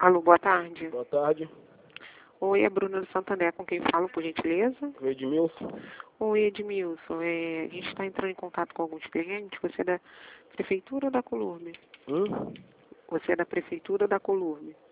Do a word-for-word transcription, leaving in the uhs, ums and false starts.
Alô, boa tarde. Boa tarde. Oi, é Bruna do Santander, com quem falo, por gentileza? O Edmilson. Oi, Edmilson. É, a gente está entrando em contato com alguns clientes. Você é da Prefeitura ou da Colurme? Hum? Você é da Prefeitura ou da Colurme?